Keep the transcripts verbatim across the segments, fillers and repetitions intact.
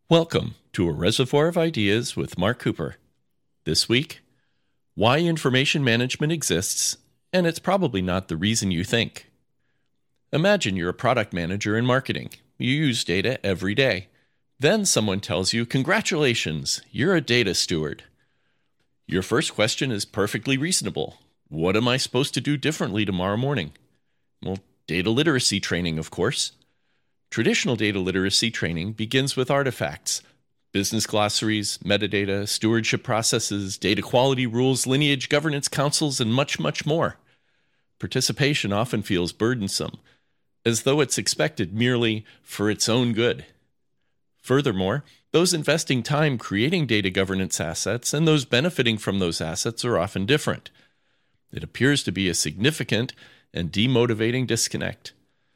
Welcome to A Reservoir of Ideas with Mark Cooper. This week, why information management exists, and it's probably not the reason you think. Imagine you're a product manager in marketing. You use data every day. Then someone tells you, "Congratulations, you're a data steward." Your first question is perfectly reasonable. What am I supposed to do differently tomorrow morning? Well, data literacy training, of course. Traditional data literacy training begins with artifacts, business glossaries, metadata, stewardship processes, data quality rules, lineage governance councils, and much, much more. Participation often feels burdensome, as though it's expected merely for its own good. Furthermore, those investing time creating data governance assets and those benefiting from those assets are often different. It appears to be a significant and demotivating disconnect.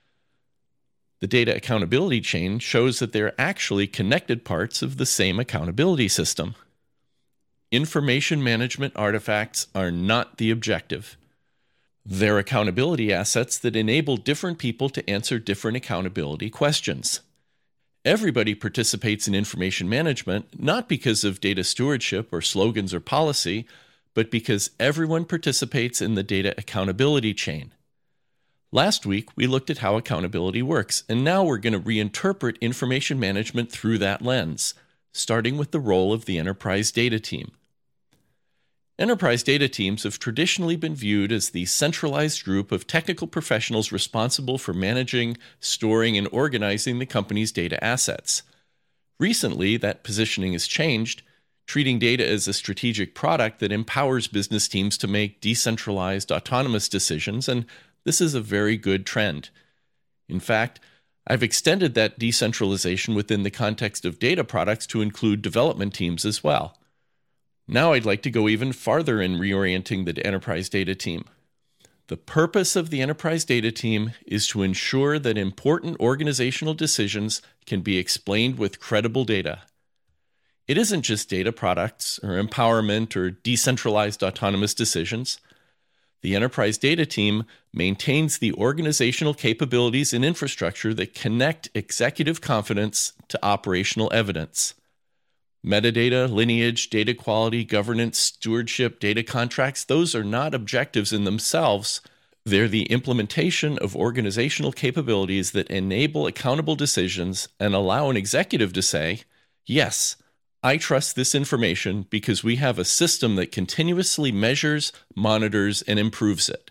The data accountability chain shows that they're actually connected parts of the same accountability system. Information management artifacts are not the objective. They're accountability assets that enable different people to answer different accountability questions. Everybody participates in information management not because of data stewardship or slogans or policy, but because everyone participates in the data accountability chain. Last week, we looked at how accountability works, and now we're going to reinterpret information management through that lens, starting with the role of the enterprise data team. Enterprise data teams have traditionally been viewed as the centralized group of technical professionals responsible for managing, storing, and organizing the company's data assets. Recently, that positioning has changed, treating data as a strategic product that empowers business teams to make decentralized, autonomous decisions, and this is a very good trend. In fact, I've extended that decentralization within the context of data products to include development teams as well. Now I'd like to go even farther in reorienting the enterprise data team. The purpose of the enterprise data team is to ensure that important organizational decisions can be explained with credible data. It isn't just data products or empowerment or decentralized autonomous decisions. The enterprise data team maintains the organizational capabilities and infrastructure that connect executive confidence to operational evidence. Metadata, lineage, data quality, governance, stewardship, data contracts, those are not objectives in themselves. They're the implementation of organizational capabilities that enable accountable decisions and allow an executive to say, "Yes, I trust this information because we have a system that continuously measures, monitors, and improves it."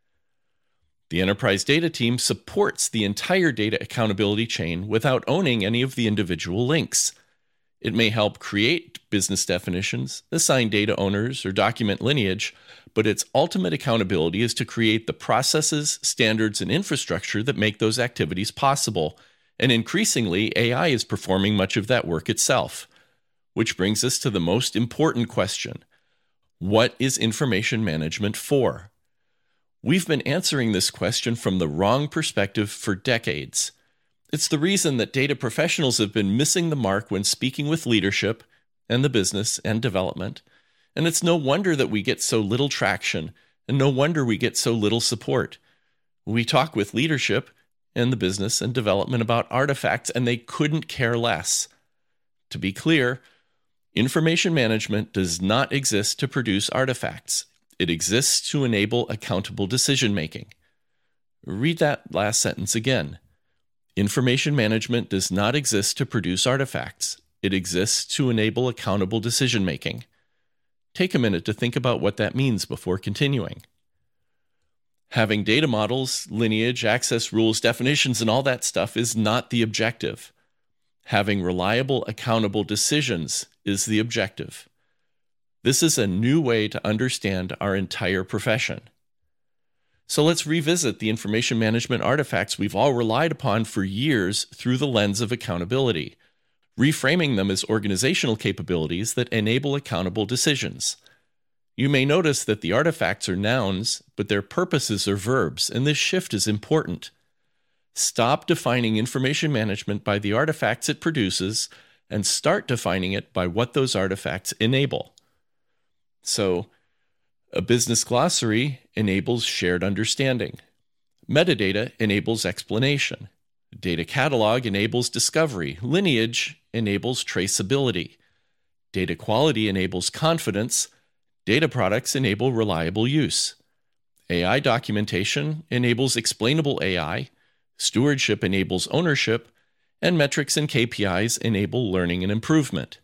The enterprise data team supports the entire data accountability chain without owning any of the individual links. It may help create business definitions, assign data owners, or document lineage, but its ultimate accountability is to create the processes, standards, and infrastructure that make those activities possible. And increasingly, A I is performing much of that work itself. Which brings us to the most important question. What is information management for? We've been answering this question from the wrong perspective for decades. It's the reason that data professionals have been missing the mark when speaking with leadership and the business and development. And it's no wonder that we get so little traction, and no wonder we get so little support. We talk with leadership and the business and development about artifacts, and they couldn't care less. To be clear, information management does not exist to produce artifacts. It exists to enable accountable decision-making. Read that last sentence again. Information management does not exist to produce artifacts. It exists to enable accountable decision-making. Take a minute to think about what that means before continuing. Having data models, lineage, access rules, definitions, and all that stuff is not the objective. Having reliable, accountable decisions is the objective. This is a new way to understand our entire profession. So let's revisit the information management artifacts we've all relied upon for years through the lens of accountability, reframing them as organizational capabilities that enable accountable decisions. You may notice that the artifacts are nouns, but their purposes are verbs, and this shift is important. Stop defining information management by the artifacts it produces and start defining it by what those artifacts enable. So, a business glossary enables shared understanding. Metadata enables explanation. Data catalog enables discovery. Lineage enables traceability. Data quality enables confidence. Data products enable reliable use. A I documentation enables explainable A I. Stewardship enables ownership. And metrics and K P Is enable learning and improvement.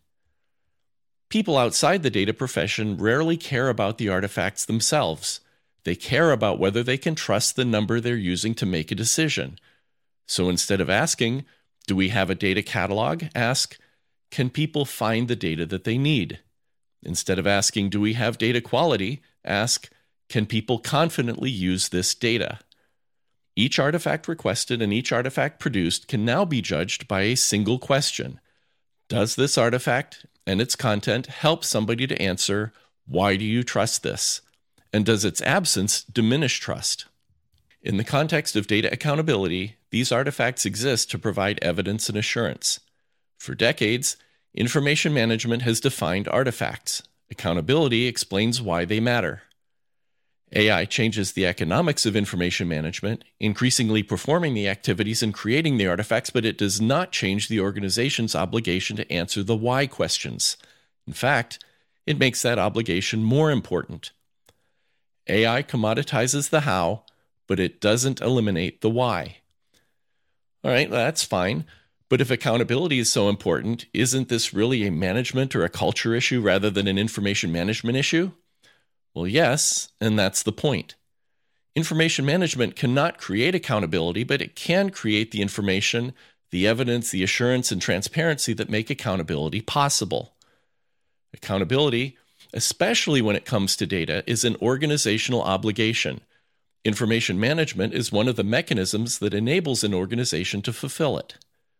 People outside the data profession rarely care about the artifacts themselves. They care about whether they can trust the number they're using to make a decision. So instead of asking, do we have a data catalog? Ask, can people find the data that they need? Instead of asking, do we have data quality? Ask, can people confidently use this data? Each artifact requested and each artifact produced can now be judged by a single question. Does this artifact and its content help somebody to answer, why do you trust this? And does its absence diminish trust? In the context of data accountability, these artifacts exist to provide evidence and assurance. For decades, information management has defined artifacts. Accountability explains why they matter. A I changes the economics of information management, increasingly performing the activities and creating the artifacts, but it does not change the organization's obligation to answer the why questions. In fact, it makes that obligation more important. A I commoditizes the how, but it doesn't eliminate the why. All right, that's fine. But if accountability is so important, isn't this really a management or a culture issue rather than an information management issue? Well, yes, and that's the point. Information management cannot create accountability, but it can create the information, the evidence, the assurance, and transparency that make accountability possible. Accountability, especially when it comes to data, is an organizational obligation. Information management is one of the mechanisms that enables an organization to fulfill it.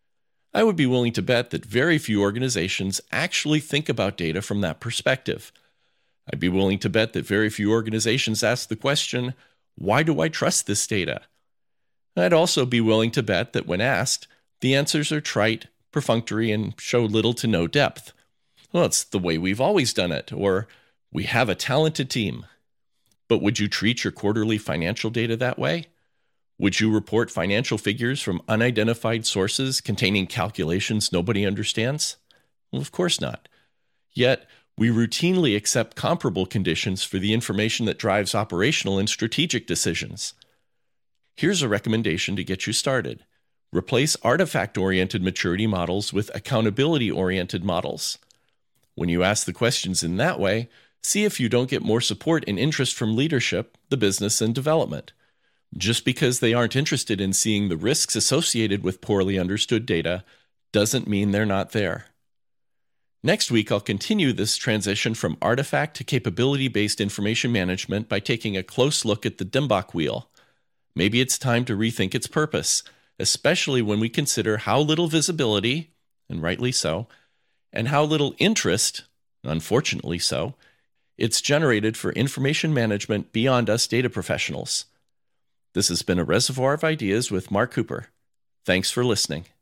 I would be willing to bet that very few organizations actually think about data from that perspective. I'd be willing to bet that very few organizations ask the question, why do I trust this data? I'd also be willing to bet that when asked, the answers are trite, perfunctory, and show little to no depth. Well, it's the way we've always done it, or we have a talented team. But would you treat your quarterly financial data that way? Would you report financial figures from unidentified sources containing calculations nobody understands? Well, of course not. Yet, we routinely accept comparable conditions for the information that drives operational and strategic decisions. Here's a recommendation to get you started. Replace artifact-oriented maturity models with accountability-oriented models. When you ask the questions in that way, see if you don't get more support and interest from leadership, the business, and development. Just because they aren't interested in seeing the risks associated with poorly understood data doesn't mean they're not there. Next week, I'll continue this transition from artifact to capability-based information management by taking a close look at the Dembach wheel. Maybe it's time to rethink its purpose, especially when we consider how little visibility, and rightly so, and how little interest, unfortunately so, it's generated for information management beyond us data professionals. This has been a Reservoir of Ideas with Mark Cooper. Thanks for listening.